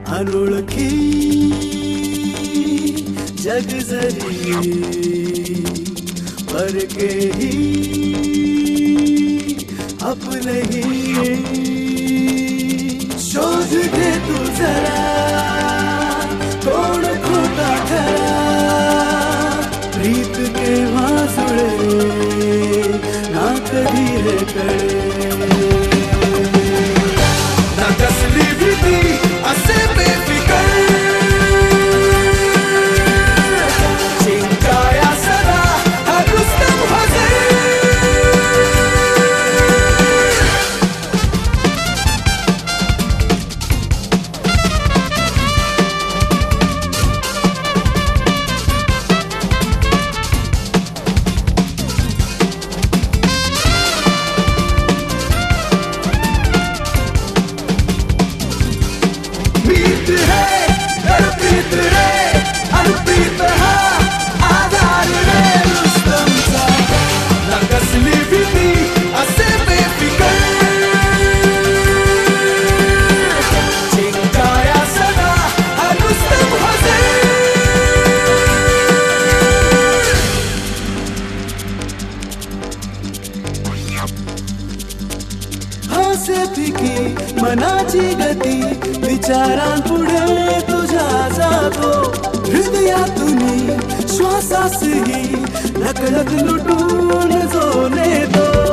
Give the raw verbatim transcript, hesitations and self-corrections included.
अनोळखी जग जरी परके ही अपने ही शोध घे तू जरा कोण खोटा खरा प्रीत केव्हा जुळे ना कधी हे कळे ना कसली भीती असे बेफिकर चिंकाया सदा हा रुस्तम हजर मनाची गती विचारांपुढे तुझ्या जातो हृदयातून श्वासासही नकळत लुटून जो नेतो